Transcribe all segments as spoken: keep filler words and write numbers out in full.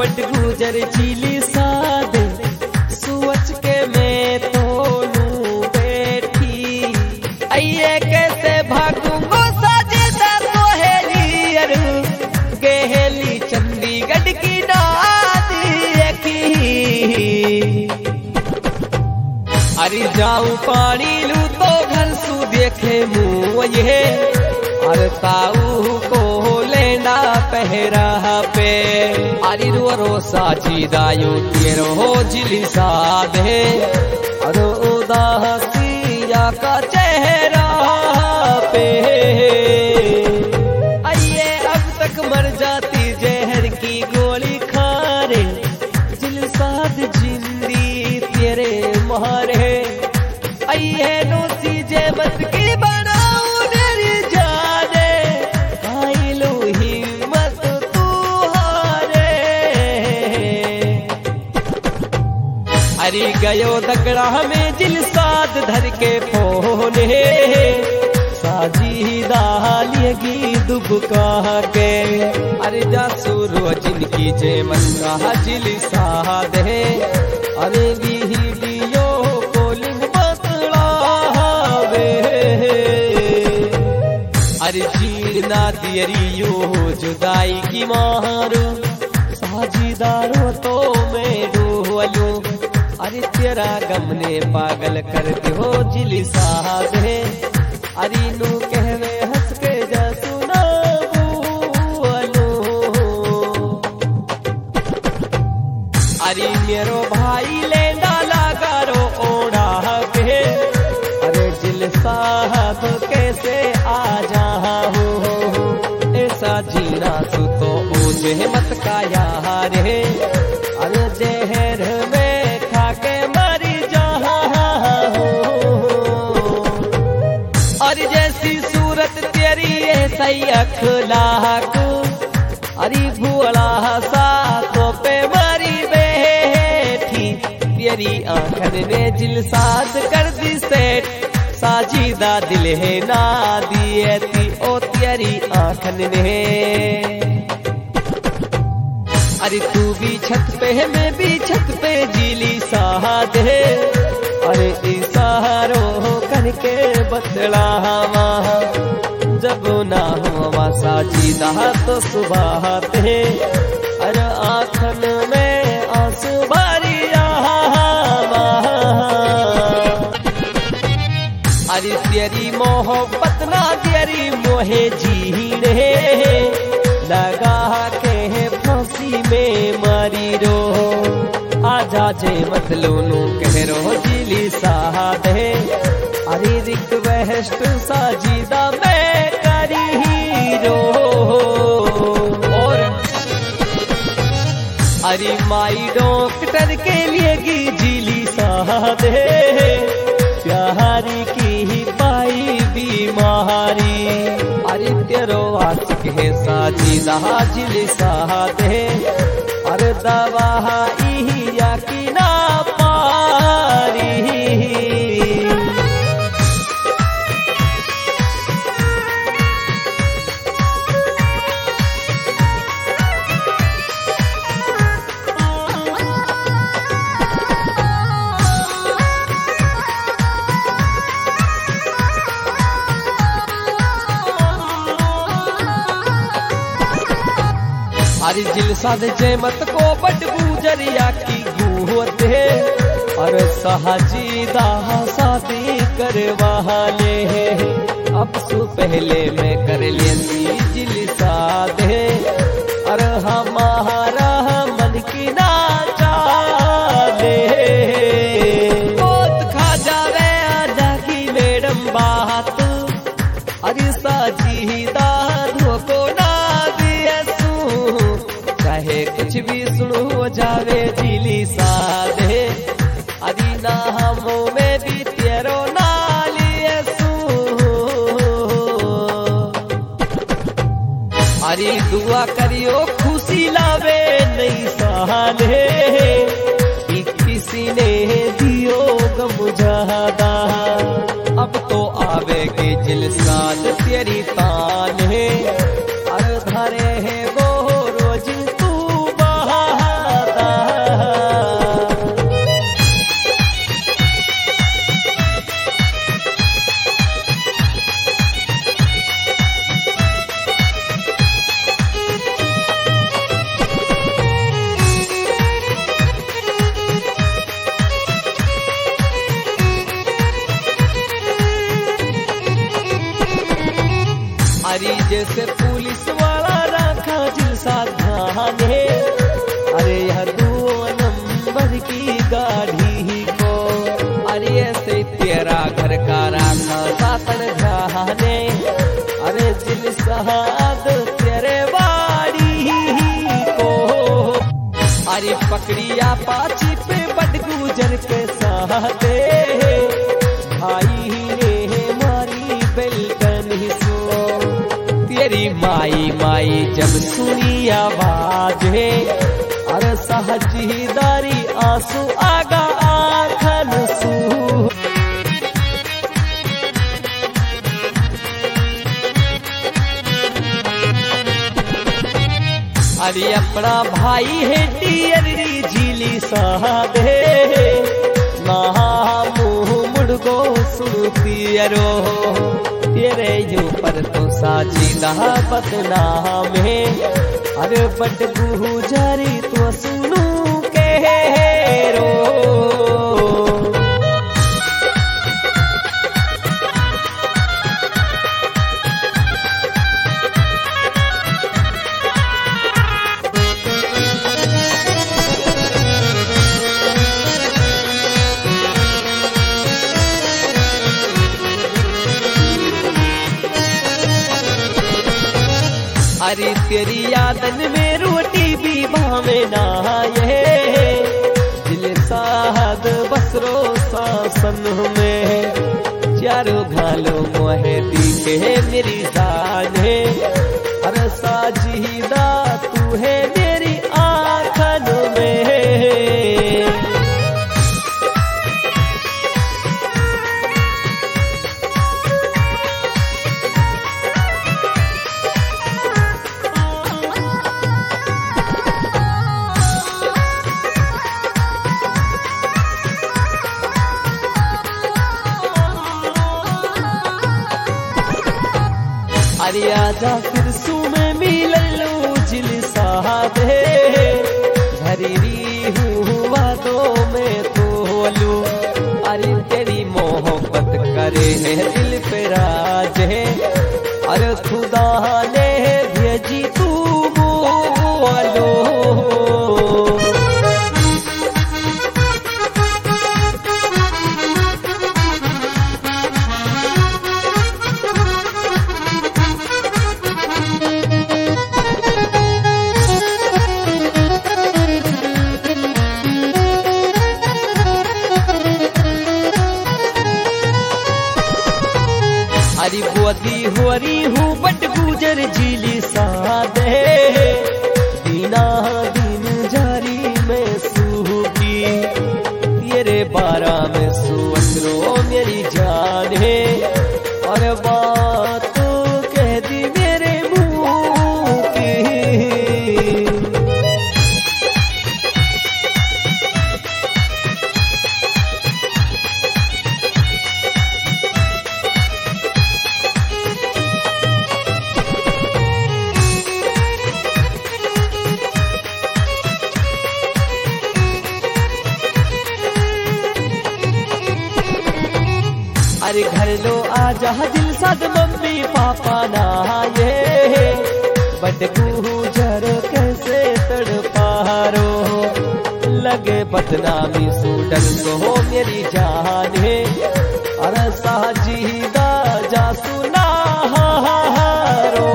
But गुजर जिली साद सोच के मैं तो लू बैठी अये कैसे भागूंगो साजिदा सोहेली अरु गेहली चंडीगढ़ की नादी की अरे जाऊं पानी लू तो घर सू देखे मुँह ये अरे ताऊ को लेना पहरा पे अरे रो रो साची दायु तेरो हो जिली साधे अरे उदासिया का चेहरा पे आइए अब तक मर जाती जहर की गोली खारे जिल साध जिंदी तेरे मारे आइए नोसी जे मत की बनाऊ अरे गयो दकड़ा में जिल साद धर के फोन साजी दालियगी दुबका के अरे जासूरो जिनकी जे मन का जिल साद है अरे वीडियो कॉलिंग बतलावे अरे जीना दियरियो जुदाई की मारो साजीदारो तो मैं डोलू अरे तेरा गम ने पागल कर दियो जिली साहब है अरे नू कहवे हंस के जा सुना बोलो अरे मेरो भाई लेंदा लगा रो ओढ़ा के अरे जिल साहब कैसे आ जा हो ऐसा जीना तू तो मुझे मत का यार है अरे जहर में खाके मरी जहाँ हो और जैसी सूरत तेरी ऐसा ही अखलाक अरे भूला सा तो पे मरी बैठी तेरी आंखन ने जिल साथ कर दी सेठ साजीदा दिल है ना दिए थी ओ तेरी आंखन ने अरे तू भी छत पे है मैं भी छत पे जिली साहद है अरे इशारो करके बतला वहाँ जब ना हुआ साजीदा तो सुबह है अरे आँखन में आंसू बारी अरे तेरी मोहब्बत ना तेरी मोहे जी रे लगा के फांसी में मारी रो आजा जे मत लोनू कह रो जिली साहब है अरे रिक्वेस्ट साजीदा मैं करी रो और अरे माई डॉक्टर के लिए गी जिली साहब है प्यारी की ही पाई बीमारी अरे तेरो आशिक है साजीदा जिल साहब है अरे दवा इहिया की ना पारी अरे जिल साध जय मत को बट गुजरिया की गुहत है और साजीदा शादी करवा ले अब सु पहले मैं कर लेती जिल साध है और हमारा मन की ना चाले बहुत खा जावे आजा की मैडम बात अरे साजीदा धोको ना चाहे कुछ भी सुनो जावे जिली साधे अरे ना हमों में भी तेरो नालिए सू अरे दुआ करियो खुशी लावे नहीं साले किसी ने दियो गम ज्यादा अब तो आवेगे जिल साल तेरी तान है अरे धरे है वो रोज तू बहा जैसे पुलिस वाला रखा दिल सावधाने, अरे यह दो नंबर की गाड़ी को, अरे ऐसे तेरा घर का राखा सातन जाने, अरे दिल साध तेरे बाड़ी को। अरे पकड़िया पाची पे बट गुजर के साथे, भाई ने मारी बेलकन ही सो। तेरी माई माई जब सुनी आवाज है, अरे सहजीदारी आंसू आगा आखन सू। अरे अपना भाई है टियरी झीली साधे, ना मुँह मुड़गो सुनती अरो, तेरे ऊपर तो साजिदा बदनाम है, अरे बट गुजारी तो सुनू के रो। अरे तेरी यादन में रोटी भी भावे ना ये, दिल साहद बसरो सासन में, चारों घालो मोहे दिखे मेरी जान है, अरे साजीदा तू है मेरी आँखन में। अरे आजा फिर सू में मिललू जिल साधे, धरी हुआ तो मैं तोलू, अरे तेरी मोहब्बत करे है दिल पे राज है, अरे खुदा ने भेजी तू बोलो। अरे बुआती हुरी हूँ बट गुजर झीली साधे, दीना दिन जारी में सूखी, तेरे बारा में सुवसरो मेरी जान है, और बात कह दी मेरे मुँह की। अरे घर लो आजा दिल साद मम्मी पापा ना ये, बट गुजर कैसे तड़पारो, लगे बदनामी सूडन को मेरी जान है, अरे साजीदा जा सुना रो।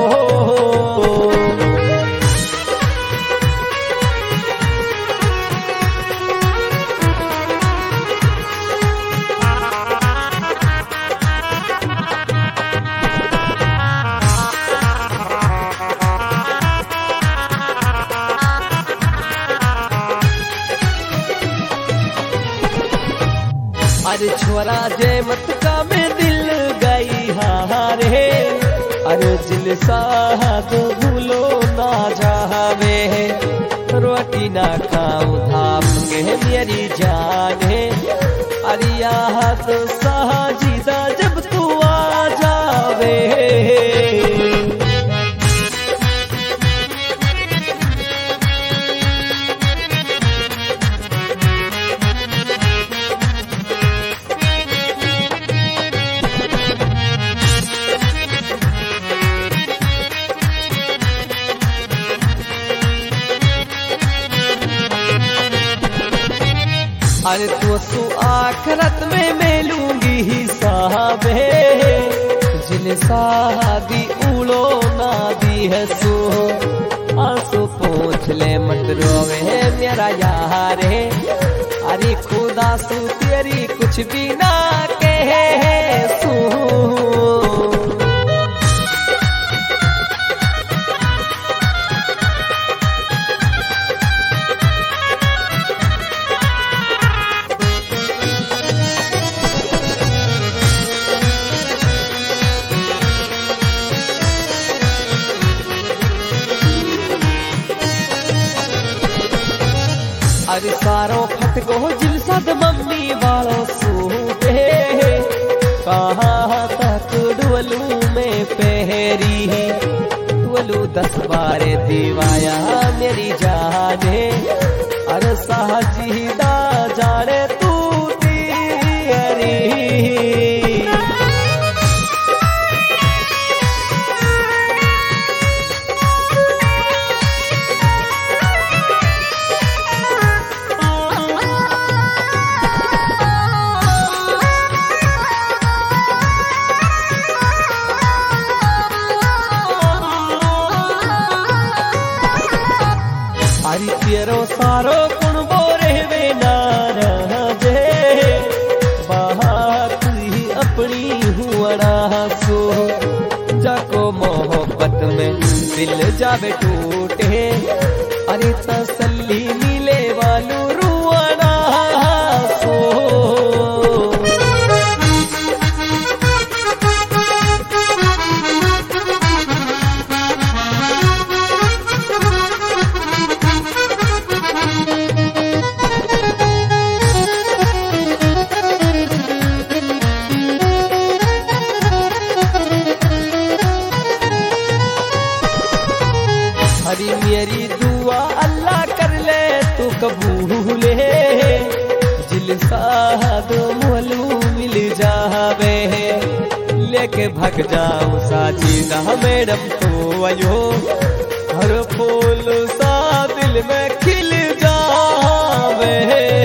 अरे छोरा जय मत का में दिल गई हारे, अरे दिल साथ भूलो ना जावे, रोटी ना खाऊं धाम के मेरी जान है, अरे याद साजीदा जब तू आ जावे। अरे तो सु आखरत में मैं लूंगी हिसाब है जिन शादी उड़ो ना दी है सो आंसू पूछ ले मत रोवे मेरा यार है अरे खुदा सु तेरी कुछ भी ना कहे सू अरे सारो फट गो जिल सद मम्मी वालो सूटे कहाँ तक डुअलू में पहरी डुअलू दस बारे दीवाया मेरी जाने अरे साहजीदा जाने तू तेरी हरी तेरो सारो कुण बोरे वे नाराजे बात ही अपनी हुआ सो जाको मोहब्बत में दिल जावे टूटे अरे तसल्ली मिले वालू रुआना सो हरी मेरी दुआ अल्लाह कर ले तू कबूल है जिल साद मोलू मिल जावे लेके भग जाऊं साजीदा मैडम तो आयो हर फूल सा दिल में खिल जावे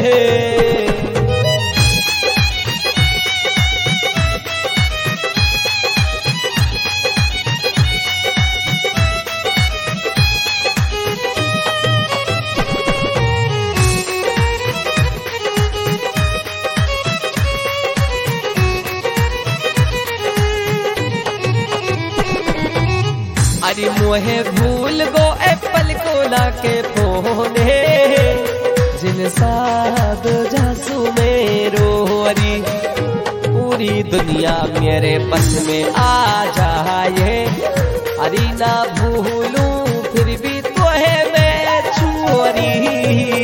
अरे मोहे भूल गो एप्पल को लाके फोन है जिन साद जासू मेरो अरी पूरी दुनिया मेरे बस में आ जाए अरे ना भूलूं फिर भी तो है मैं चोरी